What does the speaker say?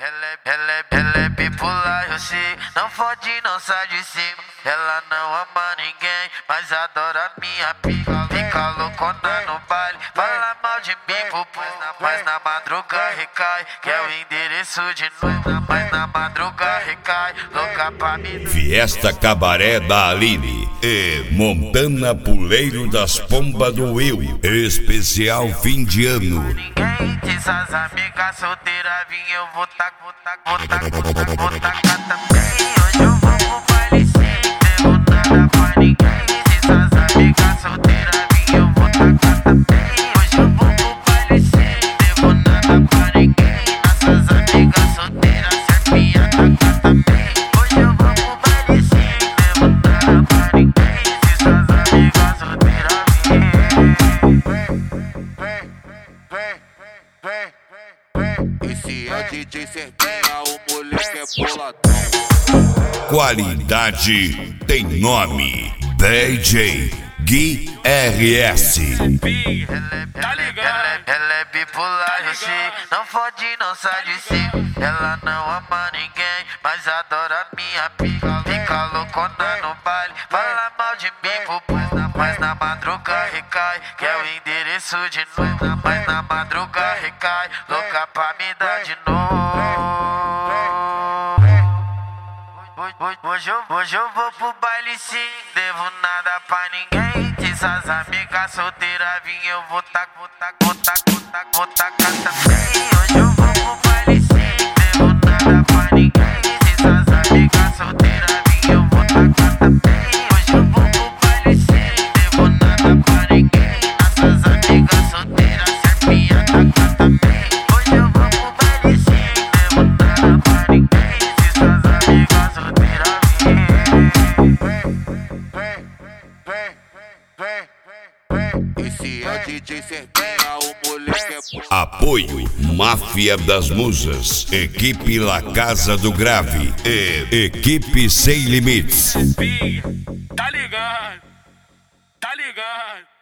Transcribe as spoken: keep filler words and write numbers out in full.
ela é, ela é, ela é bipolar, eu sei. Não fode, não sai de cima. Ela não ama ninguém, mas adora minha pica. Fica loucona no baile, fala mal de mim, pupu. Mas na madruga recai, que é o endereço de novo. Mas na madruga recai, louca pra mim. Fiesta Cabaré da Aline e Montana Puleiro das Pombas do Will. Especial fim de ano. Ninguém diz as amigas solteiras, vim eu vou tac, vou tac, vou tac, vou tac, vou tacar também. Hoje eu vou pro baile sem devo nada pra ninguém. Diz as amigas solteiras, vim eu vou tacar também. Hoje eu vou pro baile sem devo nada pra ninguém. Nossas amigas solteiras, serpinha tacar também. Hoje eu vou pro baile sem devo nada pra ninguém. Diz as amigas solteiras, esse é D J Serpinha, o moleque é boladão. Qualidade tem nome. D J Gui R S. Tá ligado? Ela é bipolar, eu sei. Não fode, não sai de cima. Ela não ama ninguém, mas adora minha pica. Fica loucona no baile, fala mal de mim, pupu. Mas na madruga recai, que é o endereço de novo. Mas na madruga recai, louca pra me dar de novo. Hoje eu, hoje eu vou pro baile sim, devo nada pra ninguém. Diz as amigas solteiras, vim eu vou tac, vou tac, vou tac, vou tac, vou tacar também. Hoje eu vou pro baile sim, devo nada pra ninguém. Diz as amigas solteiras, vim eu vou tacar também. Hoje eu vou pro baile sim, devo nada pra ninguém. Nossas amigas solteiras, serpinha tacar também. Hoje eu vou pro baile sim, devo nada pra ninguém. Diz as amigas solteiras. Esse é o D J Serpinha, o moleque é boladão. Apoio Máfia das Musas, Equipe La Casa do Grave e Equipe Sem Limites. Tá ligado? Tá ligado?